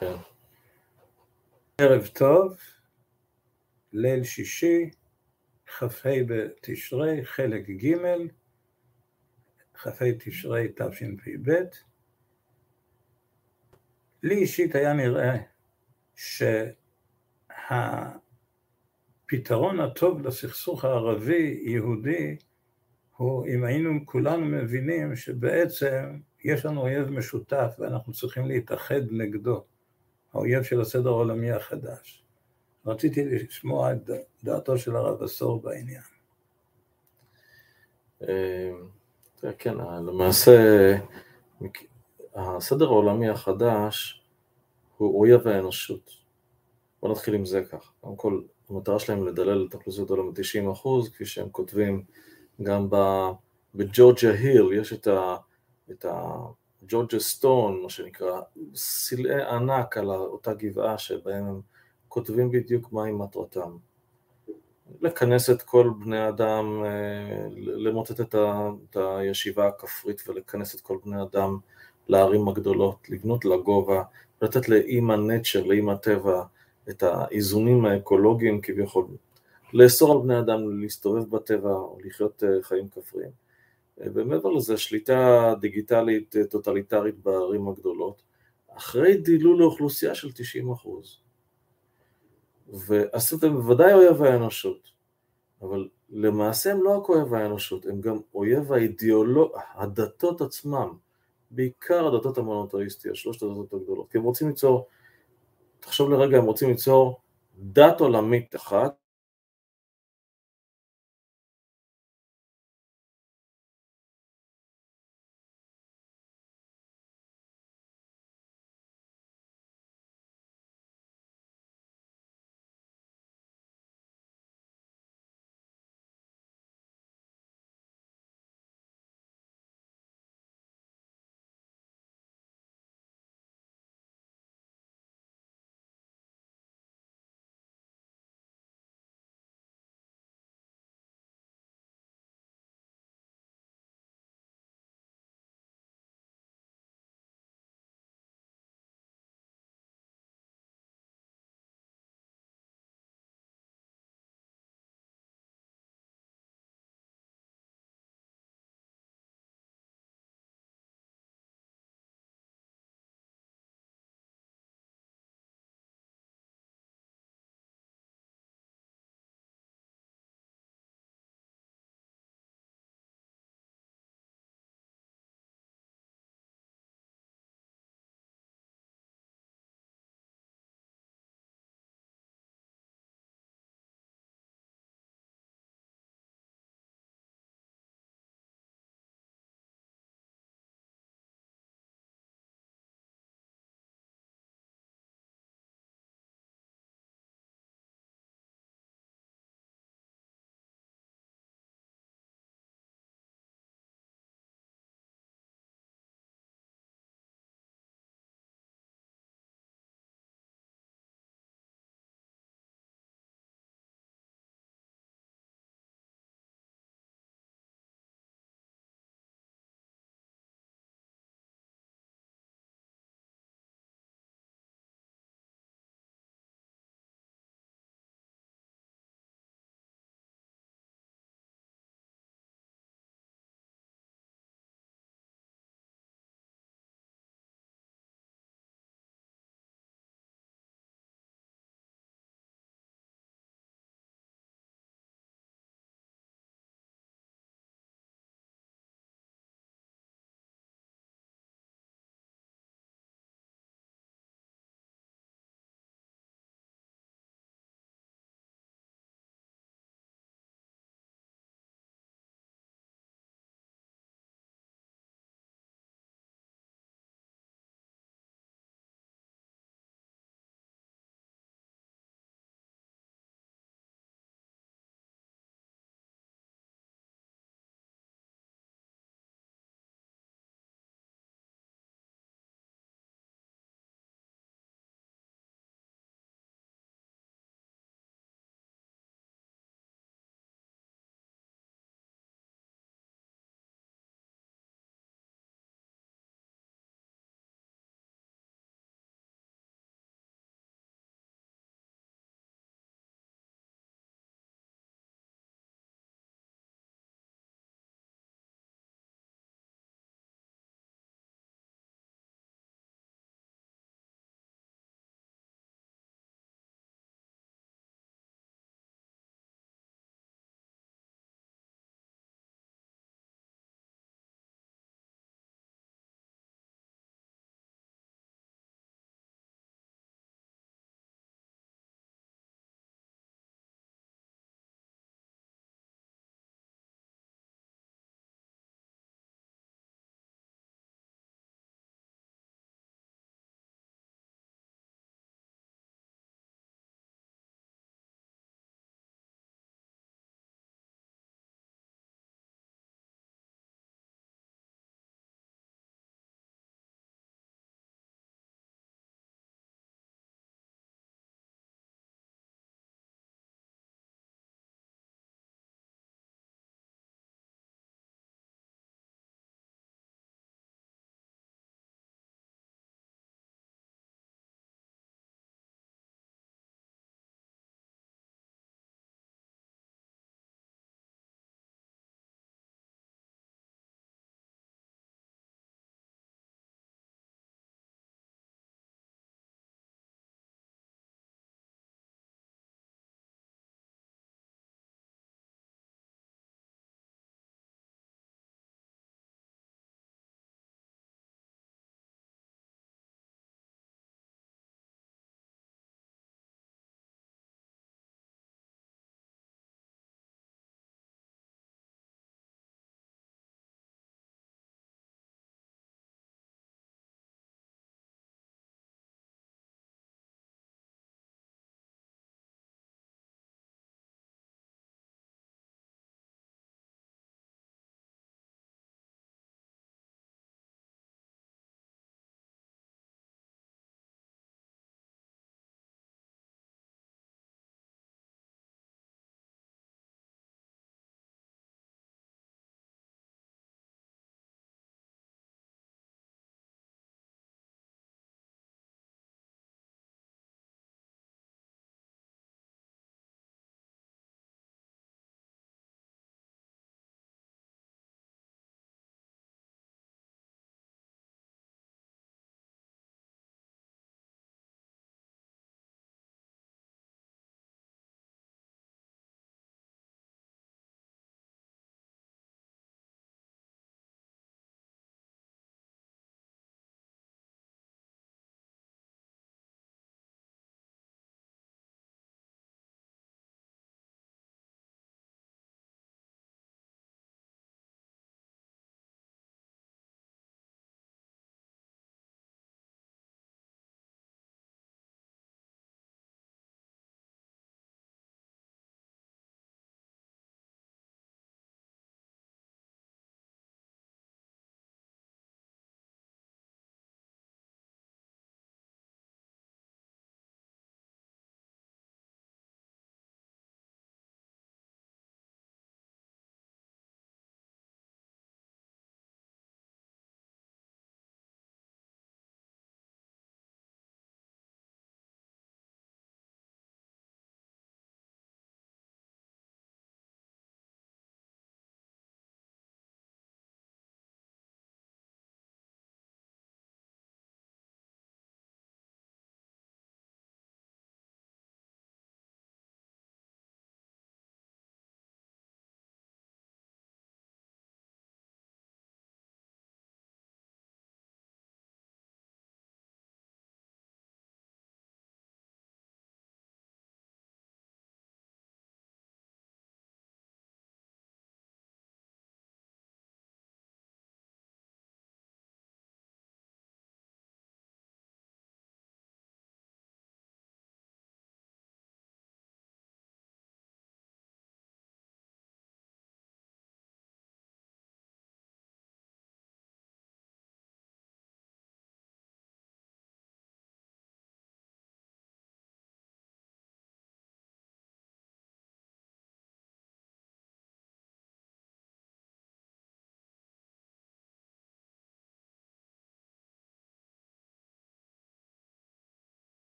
כן. ערב טוב, ליל שישי, כ"ה בתשרי, חלק ג', כ"ה תשרי תשפ"ב. לי אישית היה נראה שהפתרון הטוב לסכסוך הערבי-יהודי הוא אם היינו כולנו מבינים שבעצם יש לנו אויב משותף ואנחנו צריכים להתאחד נגדו, האויב של הסדר העולמי החדש. רציתי לשמוע את דעתו של הרב עשור בעניין. כן, למעשה הסדר העולמי החדש הוא אויב האנושות. בוא נתחיל עם זה כך. קודם כל, המטרה שלהם לדלל את אוכלוסיות העולם ב-90%, כפי שהם כותבים גם בג'ורג'יה היל, יש את ג'ורג'יה סטון, מה שנקרא, סלעי ענק על אותה גבעה שבהם הם כותבים בדיוק מהי מטרתם. לכנס את כל בני אדם, למוטט את הישיבה הכפרית ולכנס את כל בני אדם לערים הגדולות, לבנות לגובה, לתת לאמא נצ'ר, לאמא טבע, את האיזונים האקולוגיים כביכול, לאסור על בני אדם להסתובב בטבע או לחיות חיים כפריים. ומעבר לזה, שליטה דיגיטלית טוטליטרית בערים הגדולות, אחרי דילול לאוכלוסייה של 90%. ועשיתם בוודאי אויב האנושות, אבל למעשה הם לא רק אויב האנושות, הם גם אויב הדתות עצמם, בעיקר הדתות המונותאיסטיות, שלושת הדתות הגדולות, כי הם רוצים ליצור, תחשוב לרגע, הם רוצים ליצור דת עולמית אחת,